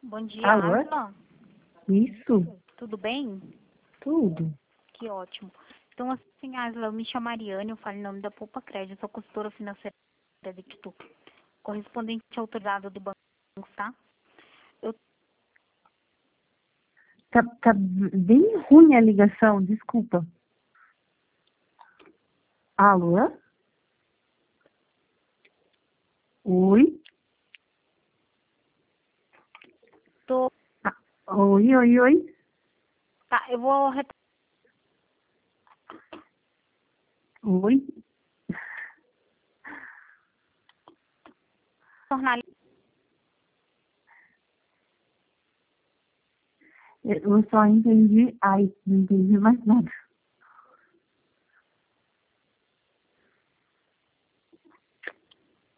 Bom dia, Alô? Asla. Isso, Tudo bem? tudo. Que ótimo. Então, assim, Asla, eu me chamo Mariane, eu falo em nome da Poupa Crédito, sou consultora financeira da Dictu, correspondente autorizado do banco, tá? Eu Tá bem ruim a ligação, desculpa. Alô? Oi? tô, Ah, oi, oi, oi? tá, eu vou Oi? retornar. Eu só entendi. Ai, não entendi mais nada.